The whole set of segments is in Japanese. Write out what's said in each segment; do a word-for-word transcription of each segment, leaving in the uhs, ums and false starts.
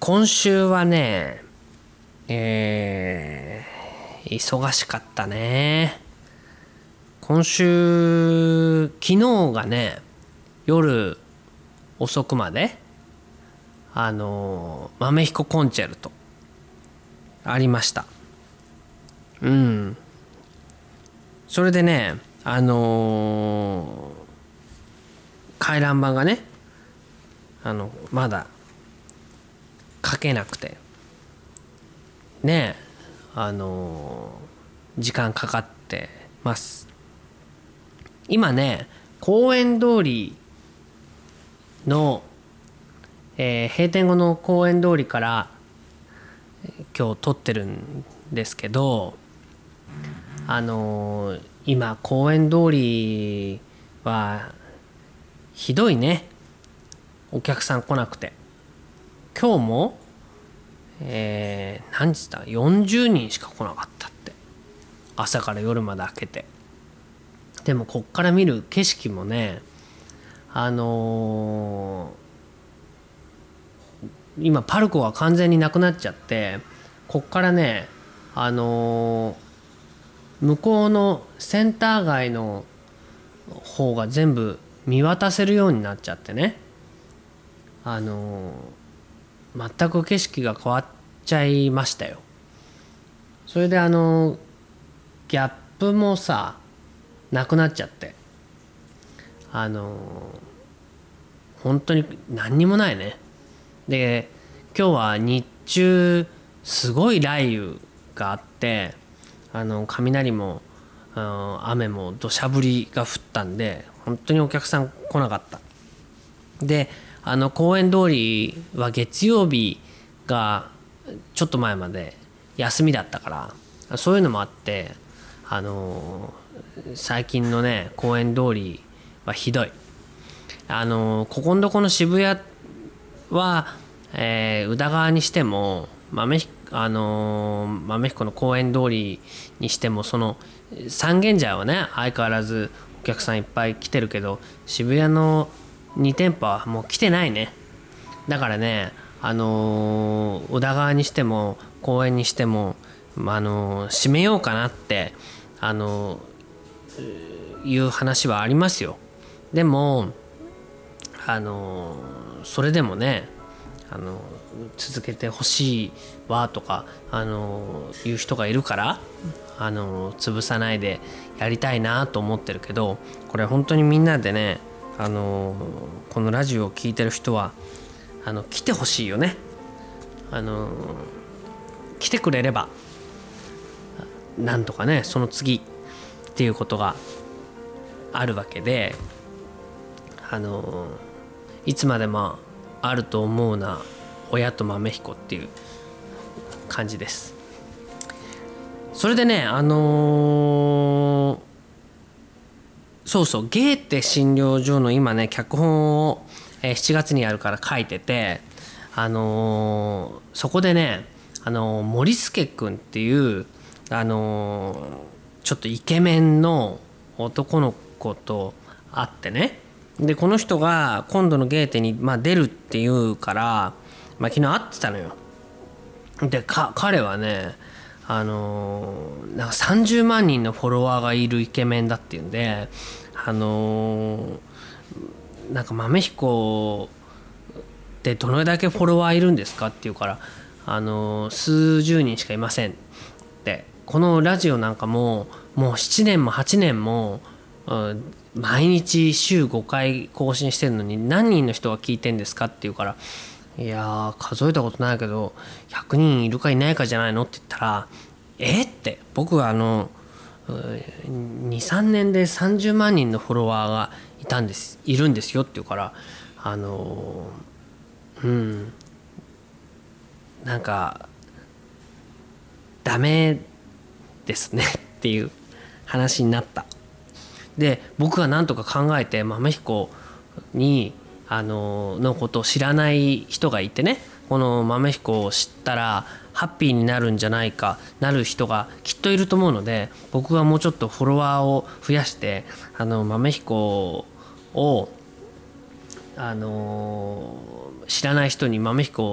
今週はね、えー、忙しかったね。今週、昨日がね、夜遅くまで、あの、豆彦コンチェルト、ありました。うん。それでね、あのー、回覧板がね、あの、まだ、書けなくてねえあのー、時間かかってます。今ね公園通りの、えー、閉店後の公園通りから今日撮ってるんですけど、あのー、今公園通りはひどいね。お客さん来なくて、今日も、えー、何時だよんじゅうにんしか来なかったって。朝から夜まで開けて。でもこっから見る景色もね、あのー、今パルコが完全になくなっちゃって、こっからね、あのー、向こうのセンター街の方が全部見渡せるようになっちゃってね、あのー、全く景色が変わっちゃいましたよ。それであのギャップもさなくなっちゃって、あの本当に何にもないね。で今日は日中すごい雷雨があって、あの雷も雨も土砂降りが降ったんで本当にお客さん来なかった。であの公園通りは月曜日がちょっと前まで休みだったから、そういうのもあって、あのー、最近のね公園通りはひどい。あのー、ここのとこの渋谷は、えー、宇田川にしても豆ひ、あのー、豆彦の公園通りにしても、その三軒茶屋はね相変わらずお客さんいっぱい来てるけど、渋谷のに店舗はもう来てないね。だからね、あのー、宇田川にしても公園にしても、あのー、閉めようかなって、あのー、いう話はありますよ。でも、あのー、それでもね、あのー、続けてほしいわとか、あのー、いう人がいるから、あのー、潰さないでやりたいなと思ってるけど、これ本当にみんなでね、あのー、このラジオを聞いてる人はあの来てほしいよね。あの来てくれればなんとかね、その次っていうことがあるわけで、あのいつまでもあると思うな親と豆彦っていう感じです。それでね、あのー、そうそう、ゲーテ診療所の今ね脚本をしちがつにやるから書いてて、あのー、そこでね、あのー、森助くんっていう、あのー、ちょっとイケメンの男の子と会ってね、でこの人が今度のゲーテに、まあ、出るっていうから、まあ、昨日会ってたのよ。でか彼はね、あのー、なんかさんじゅうまんにんのフォロワーがいるイケメンだっていうんで、あのーなんか豆彦ってどれだけフォロワーいるんですかって言うから、あの数十人しかいませんって。このラジオなんかももうななねんもはちねんも、うん、毎日週ごかい更新してるのに何人の人が聞いてんですかって言うから、いや数えたことないけどひゃくにんいるかいないかじゃないのって言ったら、えって、僕はあのにさんねんでさんじゅうまんにんのフォロワーがいたんですいるんですよって言うから、あのうんなんかダメですねっていう話になった。で僕が何とか考えて豆彦にあののことを知らない人がいてね、この豆彦を知ったらハッピーになるんじゃないかなる人がきっといると思うので、僕がもうちょっとフォロワーを増やして、あの豆彦をあの知らない人に豆彦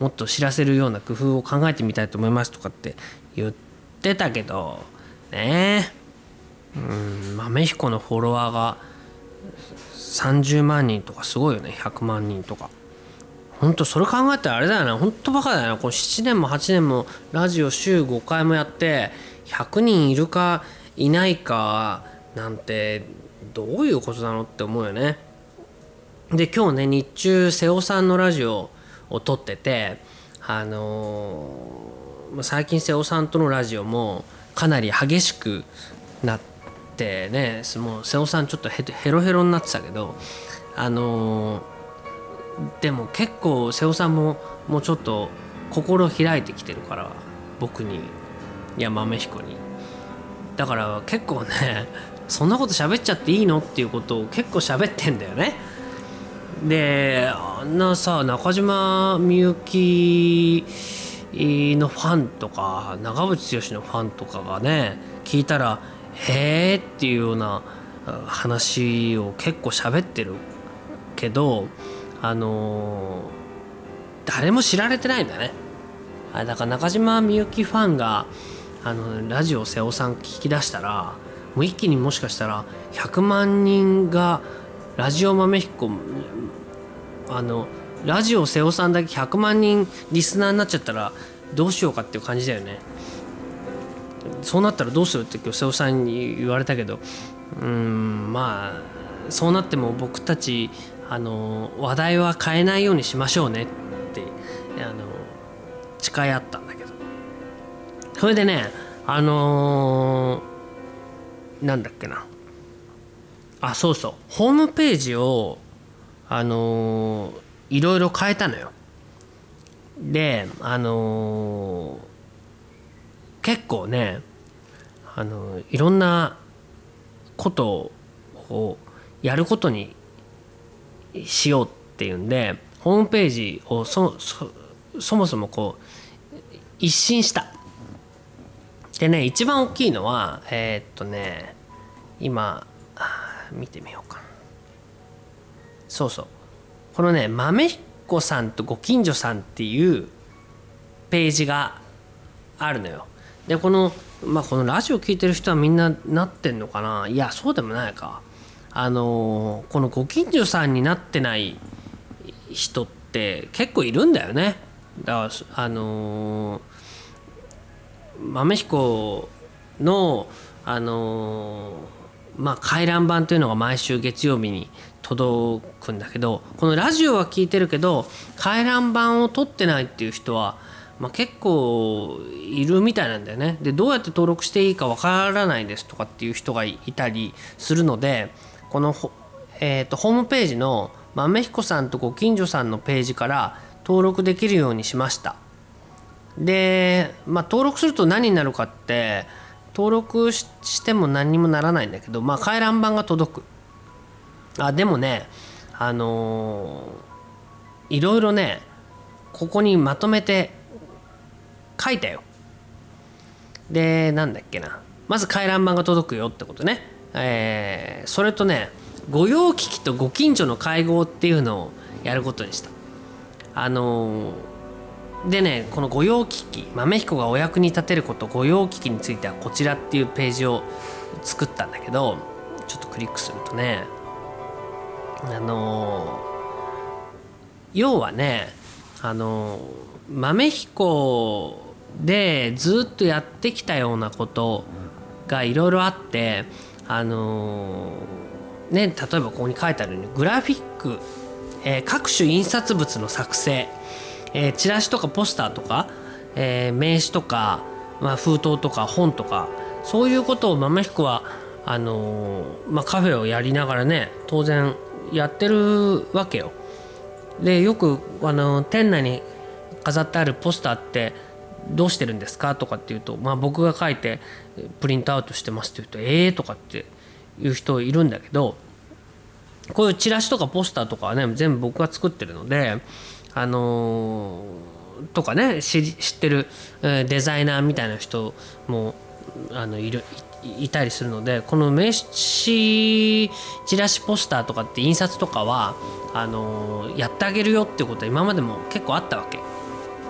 もっと知らせるような工夫を考えてみたいと思いますとかって言ってたけどねえ、うん、豆彦のフォロワーがさんじゅうまんにんとかすごいよね。ひゃくまんにんとか。ほんとそれ考えたらあれだよな、ほんとバカだよな。こうななねんもはちねんもラジオ週ごかいもやってひゃくにんいるかいないかなんてどういうことなのって思うよね。で今日ね日中瀬尾さんのラジオを撮ってて、あのー、最近瀬尾さんとのラジオもかなり激しくなってね、もう瀬尾さんちょっとヘロヘロになってたけど、あのー、でも結構瀬尾さんももうちょっと心開いてきてるから、僕に、いや豆彦に。だから結構ね、そんなこと喋っちゃっていいのっていうことを結構喋ってんだよね。であんなさ中島みゆきのファンとか長渕剛のファンとかがね聞いたらへーっていうような話を結構喋ってるけど、あのー、誰も知られてないんだね。だから中島みゆきファンがあのラジオ瀬尾さん聞き出したら、もう一気にもしかしたらひゃくまんにんがラジオ豆彦、あのラジオ瀬尾さんだけひゃくまんにんリスナーになっちゃったらどうしようかっていう感じだよね。そうなったらどうするって今日瀬尾さんに言われたけど、うーんまあそうなっても僕たちあの話題は変えないようにしましょうねってあの誓い合ったんだけど、それでねあのー、なんだっけなあそうそうホームページをあのー、いろいろ変えたのよ。であのー、結構ねあのー、いろんなことをやることにしようっていうんでホームページを そ, そ, そもそもこう一新した。でね一番大きいのはえー、っとね今見てみようかな。そうそうこのね豆彦さんとご近所さんっていうページがあるのよ。でこのまあこのラジオ聞いてる人はみんななってんのかな。いやそうでもないか。あのこのご近所さんになってない人って結構いるんだよね。だからあの豆彦のあのまあ回覧板というのが毎週月曜日に届くんだけど、このラジオは聞いてるけど回覧板を取ってないっていう人は、まあ、結構いるみたいなんだよね。でどうやって登録していいかわからないですとかっていう人がいたりするので、この、えーと、ホームページの豆彦さんとご近所さんのページから登録できるようにしました。で、まあ、登録すると何になるかって登録 し, しても何にもならないんだけど、まあ、回覧板が届く。あでもねあのー、いろいろねここにまとめて書いたよ。でなんだっけな、まず回覧板が届くよってことね、えー、それとね御用聞きとご近所の会合っていうのをやることにした。あのー、でねこの御用聞き豆彦がお役に立てること御用聞きについてはこちらっていうページを作ったんだけど、ちょっとクリックするとねあのー、要はねあのー、豆彦でずっとやってきたようなことがいろいろあって、あのー、ね例えばここに書いてあるようにグラフィック、えー、各種印刷物の作成、えー、チラシとかポスターとか、えー、名刺とか、まあ、封筒とか本とかそういうことを豆彦はあのーまあ、カフェをやりながらね当然やってるわけよ。でよくあの店内に飾ってあるポスターってどうしてるんですかとかって言うと、まあ、僕が書いてプリントアウトしてますって言うとえーとかっていう人いるんだけど、こういうチラシとかポスターとかはね全部僕が作ってるので、あのー、とかね知ってるデザイナーみたいな人もあのいるいたりするので、この名刺チラシポスターとかって印刷とかはあのー、やってあげるよってことは今までも結構あったわけ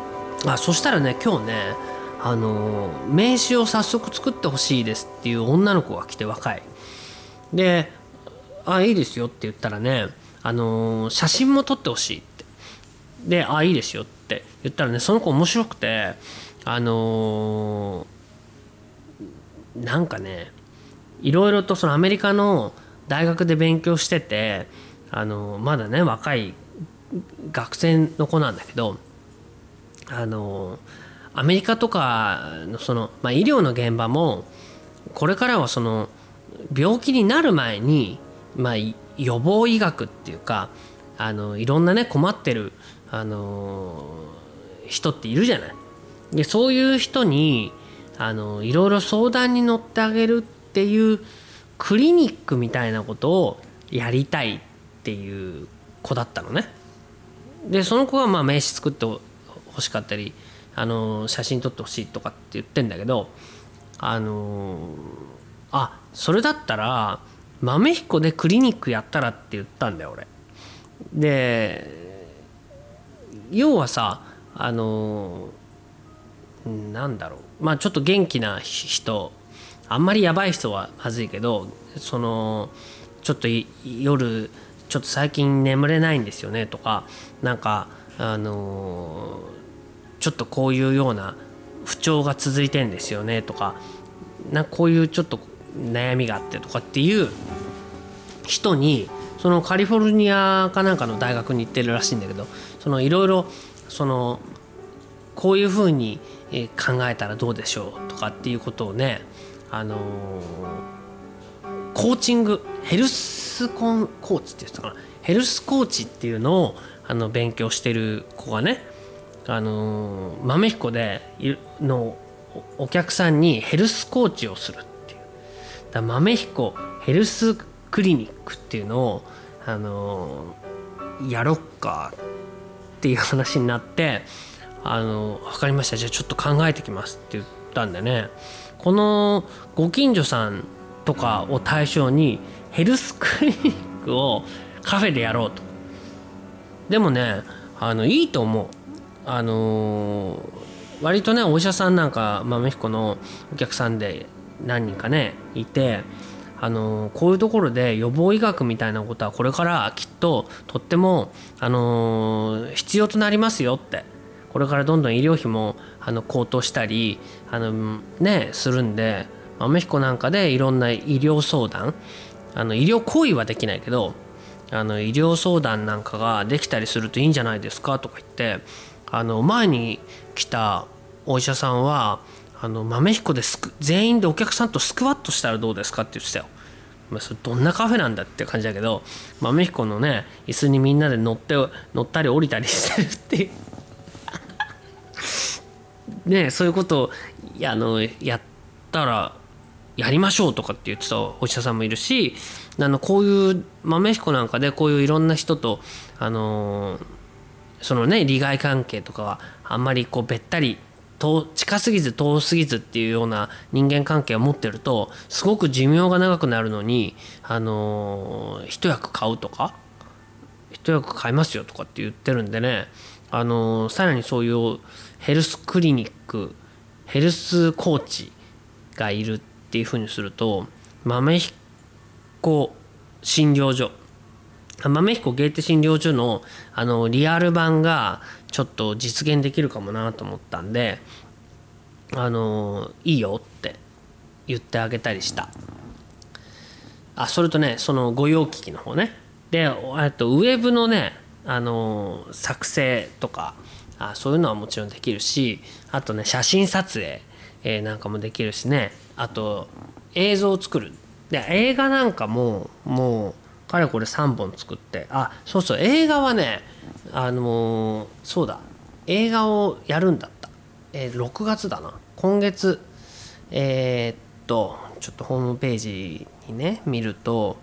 あそしたらね今日ねあの名刺を早速作ってほしいですっていう女の子が来て、若いで、あいいですよって言ったらね、あの写真も撮ってほしいってで、あいいですよって言ったらね、その子面白くて、あのー、なんかねいろいろとそのアメリカの大学で勉強してて、あのー、まだね若い学生の子なんだけど、あのー、アメリカとかのその、まあ、医療の現場もこれからはその病気になる前に、まあ、予防医学っていうか、あのいろんなね困ってる、あの人っているじゃない。でそういう人にあのいろいろ相談に乗ってあげるっていうクリニックみたいなことをやりたいっていう子だったのね。でその子はまあ名刺作ってほしかったり、あの写真撮ってほしいとかって言ってんだけど、あのあそれだったら豆彦でクリニックやったらって言ったんだよ俺。で要はさ、あのなんだろう、まあちょっと元気な人、あんまりやばい人はまずいけど、そのちょっと夜ちょっと最近眠れないんですよねとか、なんかあのちょっとこういうような不調が続いてんですよねとか、なんかこういうちょっと悩みがあってとかっていう人に、そのカリフォルニアかなんかの大学に行ってるらしいんだけど、そのいろいろそのこういうふうに考えたらどうでしょうとかっていうことをね、あのー、コーチング、ヘルスコンコーチって言ってたかな、ヘルスコーチっていうのをあの勉強してる子がね、あのー、豆彦でのお客さんにヘルスコーチをするっていう、だ豆彦ヘルスクリニックっていうのを、あのー、やろっかっていう話になって、あの分かりました、じゃあちょっと考えてきますって言ったんでね、このご近所さんとかを対象にヘルスクリニックをカフェでやろうと。でもね、あのいいと思う。あのー、割とねお医者さんなんか豆彦のお客さんで何人かねいて、あのこういうところで予防医学みたいなことはこれからきっととっても、あの必要となりますよって、これからどんどん医療費もあの高騰したりあの、ね、するんで、豆彦なんかでいろんな医療相談、あの医療行為はできないけど、あの医療相談なんかができたりするといいんじゃないですかとか言って、あの前に来たお医者さんはあの豆彦でスク全員でお客さんとスクワットしたらどうですかって言ってたよ。まあ、それどんなカフェなんだって感じだけど、豆彦のね椅子にみんなで乗って乗ったり降りたりしてるっていうね、そういうことをあのやったらやりましょうとかって言ってたお医者さんもいるし、あのこういう豆彦なんかでこういういろんな人とあのそのね利害関係とかはあんまりこうべったり近すぎず遠すぎずっていうような人間関係を持ってるとすごく寿命が長くなるのに、あの一役買うとか一役買いますよとかって言ってるんでね、あのさらにそういうヘルスクリニック、ヘルスコーチがいるっていう風にすると、豆彦診療所、豆彦ゲーテ診療所のあのリアル版がちょっと実現できるかもなと思ったんで、あのいいよって言ってあげたりした。あ、それとね、その御用聞きの方ね、であとウェブのね、あの作成とか、あそういうのはもちろんできるし、あとね写真撮影、えー、なんかもできるしね、あと映像を作る、で映画なんかももうかれこれさんぼん作って、あそうそう映画はね、あのー、そうだ映画をやるんだった、えー、ろくがつだな、今月、えー、っとちょっとホームページにね見ると、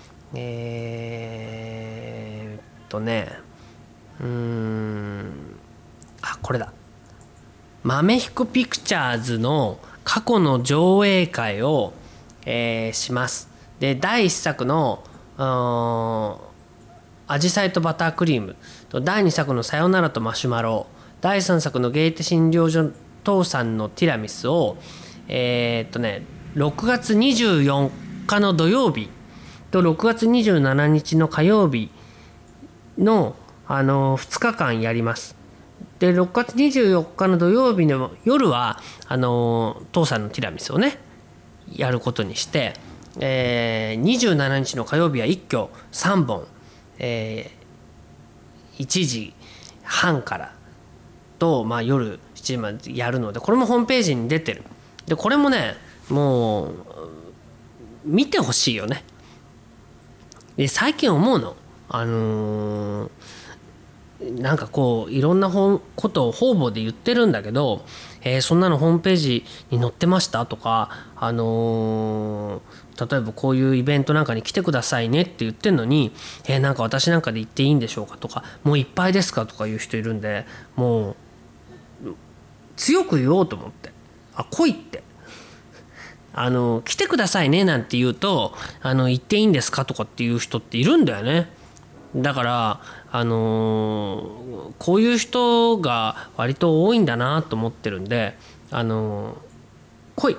えー、っとねうーんあこれだ、豆彦ピクチャーズの過去の上映会を、えー、します。でだいいっさくのアジサイとバタークリームとだいにさくのさよならとマシュマロだいさんさくのゲーテ診療所父さんのティラミスをえー、っとねろくがつにじゅうよっかの土曜日とろくがつにじゅうしちにちの火曜日の、あのふつかかんやります。でろくがつにじゅうよっかの土曜日の夜はあの父さんのティラミスをねやることにして、えー、にじゅうしちにちの火曜日は一挙さんぼん、えー、いちじはんからと、まあ、夜しちじまでやるので、これもホームページに出てる。でこれもねもう見てほしいよね。で最近思うのあのーなんかこういろんなことを方々で言ってるんだけど、えー、そんなのホームページに載ってましたとか、あのー、例えばこういうイベントなんかに来てくださいねって言ってんのに、えー、なんか私なんかで行っていいんでしょうかとか、もういっぱいですかとかいう人いるんで、もう強く言おうと思って、あ来いってあの来てくださいねなんて言うと、あの行っていいんですかとかっていう人っているんだよね。だからあのー、こういう人が割と多いんだなと思ってるんで、あのー、来い。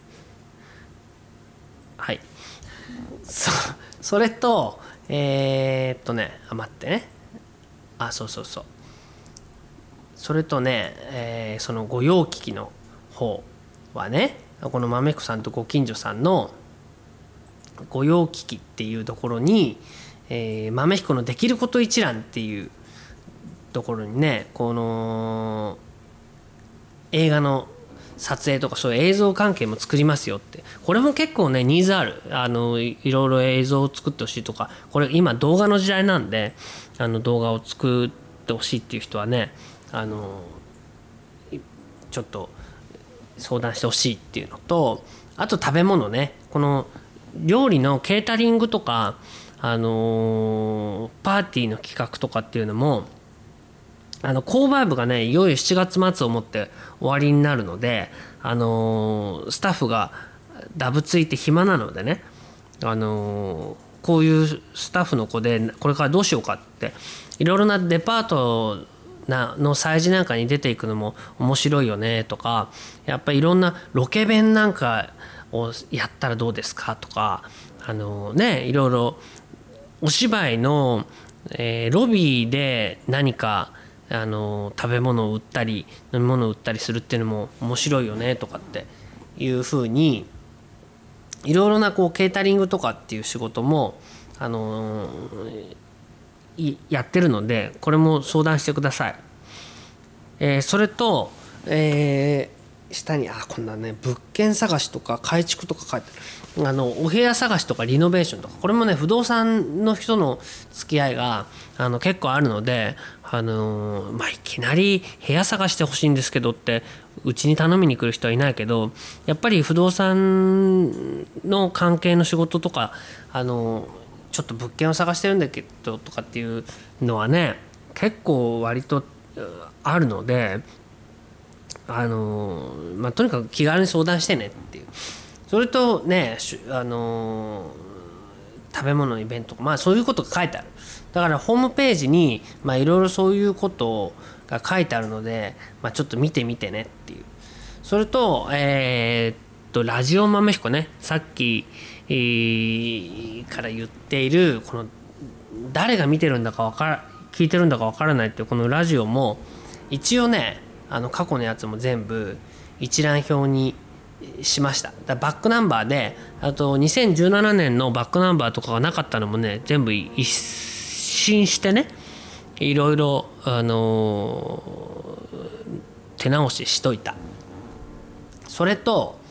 はい。そ, それとえー、っとねあ待ってねあそうそうそうそれとね、えー、その御用聞きの方はね、この豆彦さんとご近所さんの御用聞きっていうところに、えー、豆彦のできること一覧っていうところにね、この映画の撮影とかそういう映像関係も作りますよって、これも結構ねニーズある、あのいろいろ映像を作ってほしいとか、これ今動画の時代なんで、あの動画を作ってほしいっていう人はね、あのちょっと相談してほしいっていうのと、あと食べ物ね、この料理のケータリングとか、あのー、パーティーの企画とかっていうのも、あの購買部がねいよいよしちがつ末をもって終わりになるので、あのー、スタッフがダブついて暇なのでね、あのー、こういうスタッフの子でこれからどうしようかって、いろいろなデパートなの催事なんかに出ていくのも面白いよねとか、やっぱりいろんなロケ弁なんかをやったらどうですかとか、あのねいろいろお芝居の、えー、ロビーで何かあの食べ物を売ったり飲み物を売ったりするっていうのも面白いよねとかっていうふうに、いろいろなこうケータリングとかっていう仕事もあのやってるので、これも相談してください。えー、それと、えー、下にあこんなね物件探しとか改築とか書いてある、あのお部屋探しとかリノベーションとか、これもね不動産の人の付き合いがあの結構あるので、あのーまあ、いきなり部屋探してほしいんですけどってうちに頼みに来る人はいないけど、やっぱり不動産の関係の仕事とか、あのーちょっと物件を探してるんだけどとかっていうのはね結構割とあるので、あのまあとにかく気軽に相談してねっていう。それとね、あの食べ物のイベントとか、まあそういうことが書いてある。だからホームページにまあいろいろそういうことが書いてあるので、まあ、ちょっと見てみてねっていう。それとえー、っとラジオ豆彦ね、さっきから言っているこの誰が見てるんだか分から聞いてるんだか分からないっていうこのラジオも一応ね、あの過去のやつも全部一覧表にしました。だバックナンバーで、あとにせんじゅうななねんのバックナンバーとかがなかったのもね全部一新してね、いろいろあのー、手直ししといた。それと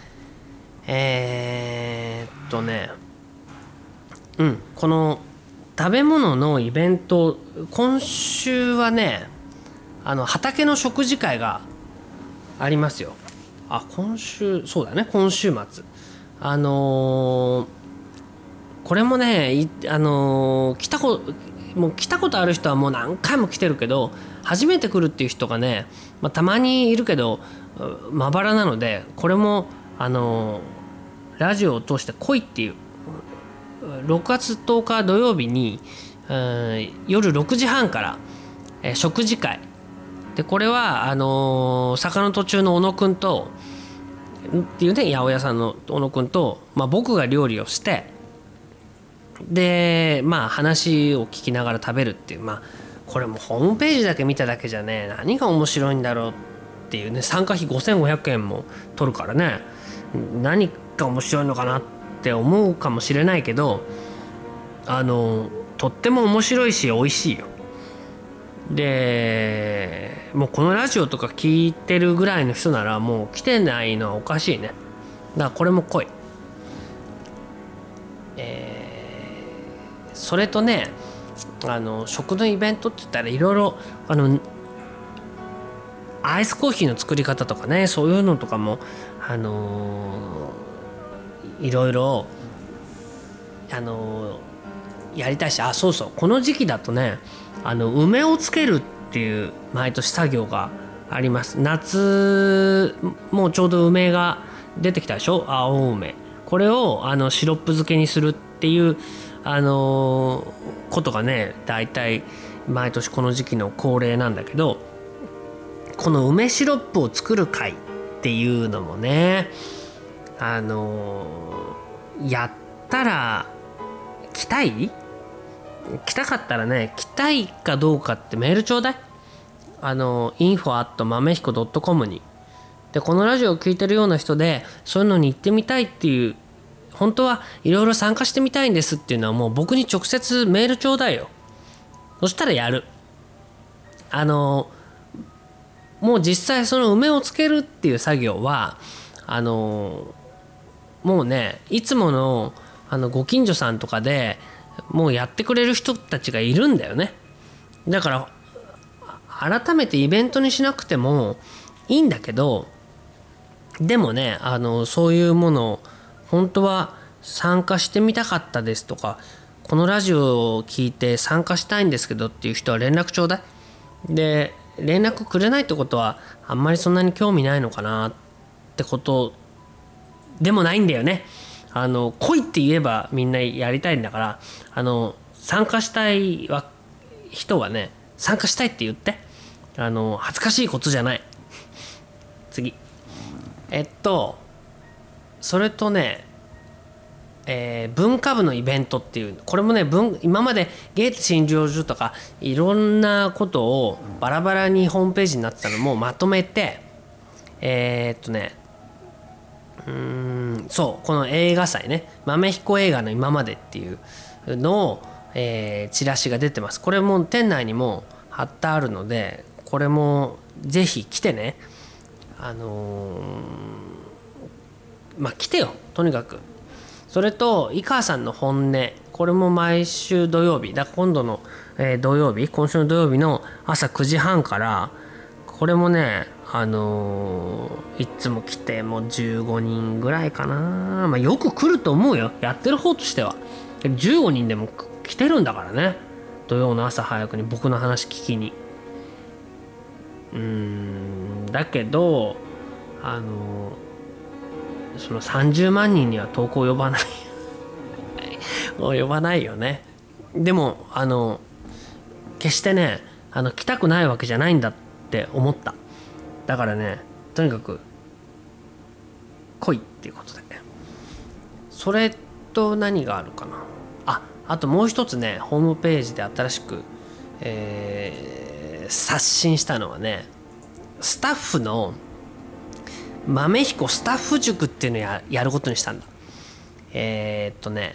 えー、っとねうんこの食べ物のイベント、今週はねあの畑の食事会がありますよ。あ今週そうだね今週末、あのー、これもねあのー、来たこもう来たことある人はもう何回も来てるけど、初めて来るっていう人がね、まあ、たまにいるけどまばらなので、これもあのラジオを通して来いっていう、ろくがつとおか土曜日に、うん、夜ろくじはんから、えー、食事会でこれはあのー、坂の途中の小野くんとっていうね八百屋さんの小野くんと、まあ、僕が料理をしてでまあ話を聞きながら食べるっていう、まあこれもホームページだけ見ただけじゃね何が面白いんだろうっていうね、参加費ごせんごひゃくえんも取るからね何が面白いのかなって思うかもしれないけど、あのとっても面白いし美味しいよ。でもうこのラジオとか聞いてるぐらいの人ならもう来てないのはおかしいね。だからこれも来い。えー、それとねあの食のイベントって言ったらいろいろあのアイスコーヒーの作り方とかねそういうのとかもあのー、いろいろあのー、やりたいし、あそうそうこの時期だとねあの梅をつけるっていう毎年作業があります。夏もうちょうど梅が出てきたでしょ、青梅。これをあのシロップ漬けにするっていうあのー、ことがねだいたい毎年この時期の恒例なんだけど、この梅シロップを作る会っていうのもねあのー、やったら来たい来たかったらね来たいかどうかってメールちょうだい。あの インフォ アット まめひこ ドット コム に。でこのラジオを聞いてるような人でそういうのに行ってみたいっていう本当はいろいろ参加してみたいんですっていうのはもう僕に直接メールちょうだいよ。そしたらやる。あのもう実際その梅をつけるっていう作業はあのもうねいつものあのご近所さんとかでもうやってくれる人たちがいるんだよね。だから改めてイベントにしなくてもいいんだけど、でもねあのそういうものを本当は参加してみたかったですとかこのラジオを聞いて参加したいんですけどっていう人は連絡ちょうだい。で連絡くれないってことはあんまりそんなに興味ないのかなってことでもないんだよね。あの来いって言えばみんなやりたいんだから、あの参加したい人はね参加したいって言って、あの恥ずかしいことじゃない。次えっとそれとね、えー、文化部のイベントっていうこれもね文今までゲーテ診療所とかいろんなことをバラバラにホームページになってたのもまとめてえー、っとねうーんそうこの映画祭ね豆彦映画の今までっていうのを、えー、チラシが出てます。これも店内にも貼ってあるのでこれもぜひ来てね。あのー、まあ来てよとにかく。それと井川さんの本音これも毎週土曜日だ今度の、えー、土曜日今週の土曜日の朝くじはんからこれもねあのー、いつも来てもうじゅうごにんぐらいかな、まあ、よく来ると思うよやってる方としては。じゅうごにんでも来てるんだからね土曜の朝早くに僕の話聞きに。うーんだけどあのー、そのさんじゅうまんにんには投稿呼ばないもう呼ばないよね。でもあの決してねあの来たくないわけじゃないんだって思った。だからねとにかく来いっていうことで。それと何があるかなああともう一つねホームページで新しく、えー、刷新したのはねスタッフの豆彦スタッフ塾っていうのを や, やることにしたんだ。えー、っとね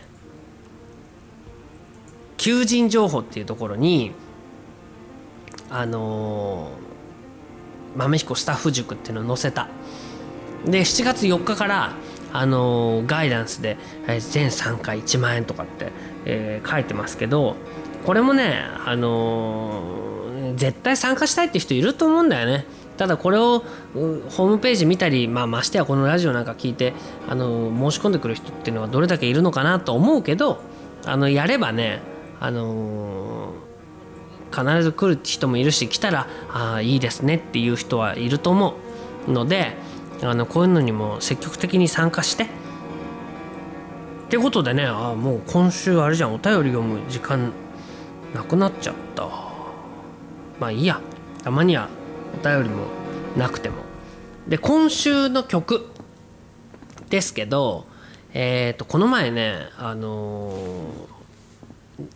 求人情報っていうところにあのー、豆彦スタッフ塾っていうのを載せた。でしちがつよっかからあのー、ガイダンスで全さんかいいちまんえんとかって、えー、書いてますけどこれもねあのー、絶対参加したいって人いると思うんだよね。ただこれをホームページ見たり、まあ、ましてやこのラジオなんか聞いてあの申し込んでくる人っていうのはどれだけいるのかなと思うけどあのやればね、あのー、必ず来る人もいるし来たらあいいですねっていう人はいると思うのであのこういうのにも積極的に参加してってことでねあもう今週あれじゃんお便り読む時間なくなっちゃった。まあいいやたまにはお便りもなくても。で今週の曲ですけど、えー、とこの前ね、あのー、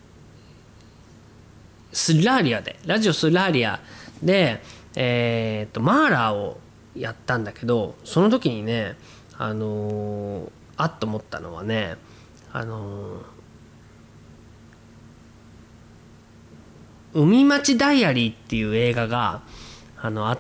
スラーリアでラジオスラーリアで、えー、とマーラーをやったんだけど、その時にね、あのー、あっと思ったのはね、あのー、海町ダイアリーっていう映画があのあって、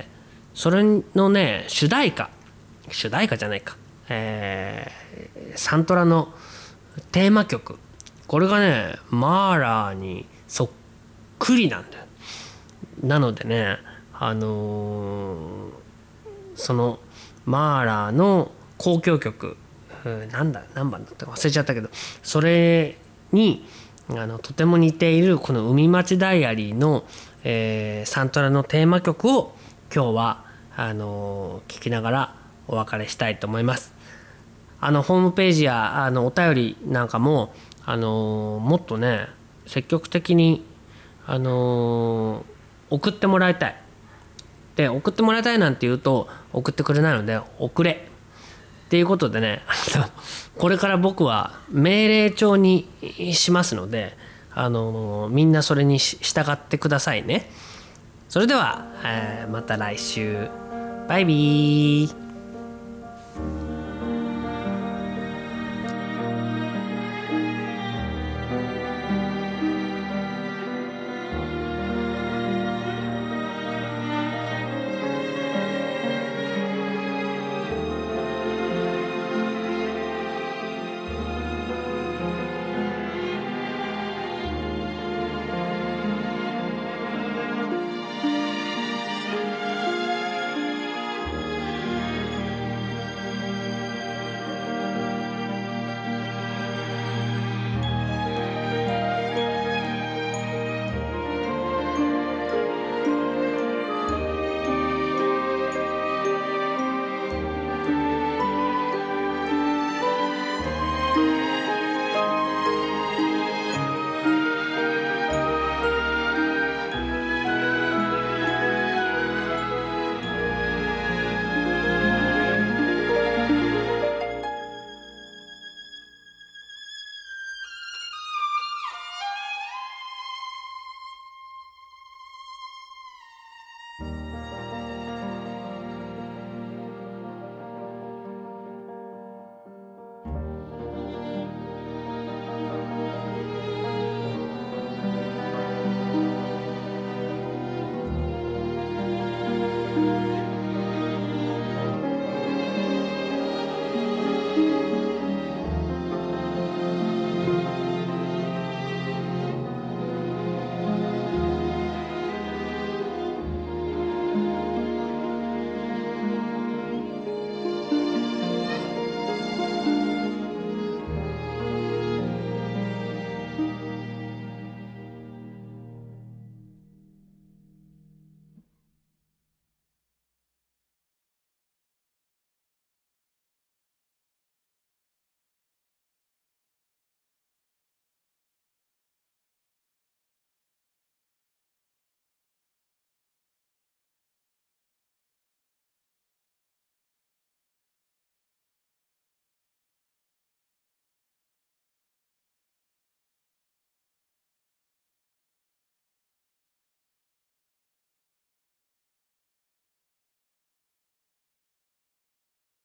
それのね主題歌主題歌じゃないか、えー、サントラのテーマ曲、これがねマーラーにそっくりなんだよ。なのでね、あのー、そのマーラーの交響曲、なんだ何番だったか忘れちゃったけど、それにあのとても似ているこの海町ダイアリーの、えー、サントラのテーマ曲を今日はあのー、聞きながらお別れしたいと思います。あのホームページやあのお便りなんかも、あのー、もっとね積極的に、あのー、送ってもらいたい。で送ってもらいたいなんて言うと送ってくれないので、送れっていうことでね、これから僕は命令帳にしますので、あのみんなそれに従ってくださいね。それでは、えー、また来週。バイビー。